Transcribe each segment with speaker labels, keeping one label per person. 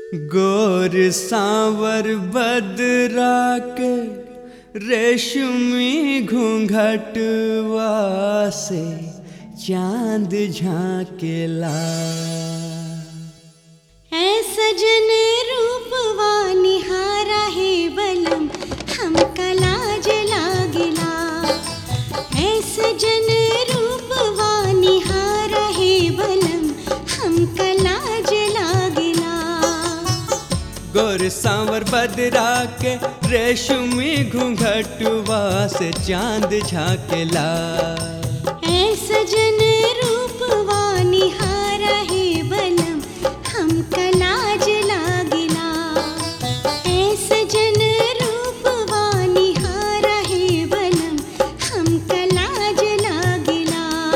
Speaker 1: गोर सांवर बदरा के रेशमी घूंघटवा से चांद झांकेला।
Speaker 2: ऐ सजन रूपवा निहारा है बलम हमका लाज लागिला। ऐ सजन रूपवा निहारा है बलम हमका लाज लागिला।
Speaker 1: गोर सांवर बदरा के रेशमी घूंघटवा से चांद झांकेला।
Speaker 2: ऐ सजन रूपवा निहारा है बलम हमका लाज लागिला। ऐ सजन रूपवा निहारा है बलम हमका लाज लागिला।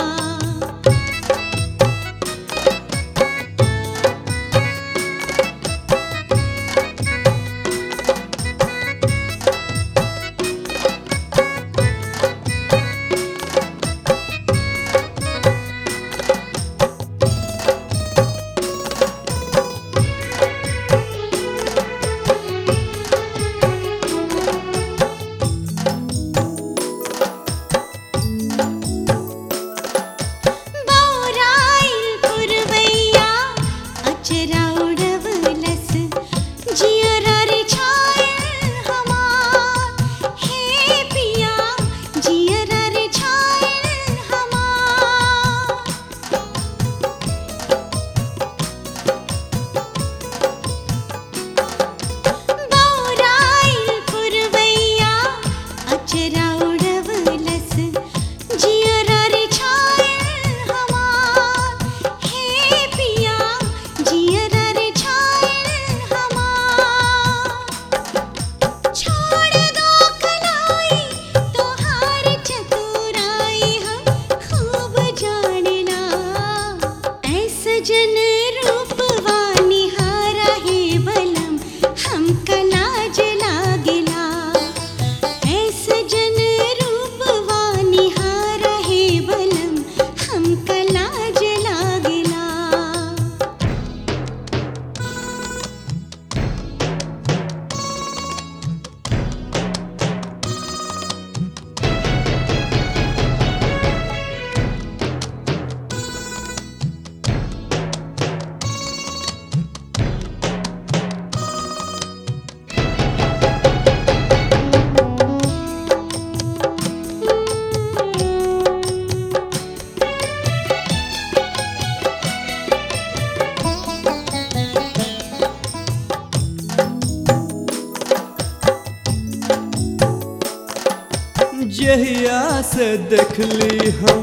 Speaker 1: जहिया से देखली हम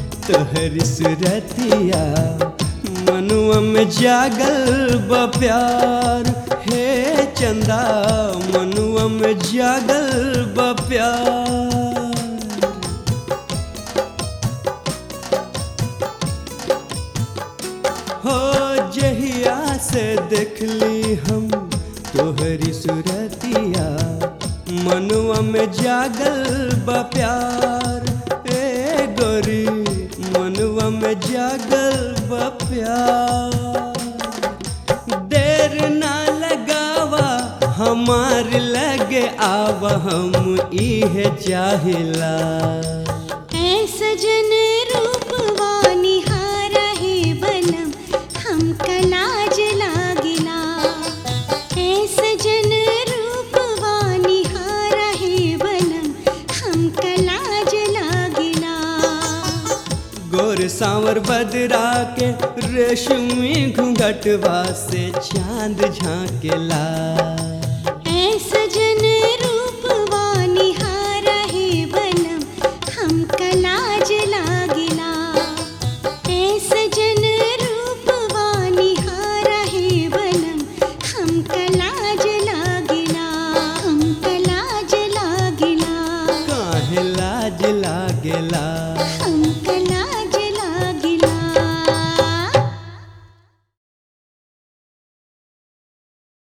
Speaker 1: तोहरी सूरतिया मनुआ में जागल बा प्यार। हे चंदा मनुआ में जागल बा प्यार। हो जहिया से देखली हम तोहरी सूरतिया मनुआ में जागल बा प्यार। ए गोरी मनुआ में जागल बा प्यार। देर ना लगावा हमार लगे आवा हम इहे चाहिला।
Speaker 2: ऐ सजन रूपवा निहारा है बलम हमका लाज लागिला। ऐ सजन रूपवा निहारा है बलम हमका लाज लागिला।
Speaker 1: गोर सांवर बदरा के रेशमी घूंघटवा से चांद झांकेला।
Speaker 2: ऐ सजन रूपवा निहारा है बलम हमका लाज लागिला। ऐ सजन रूपवा निहारा है बलम हमका लाज लागिला। हमका लाज लागिला।
Speaker 1: काहे लाज लागेला।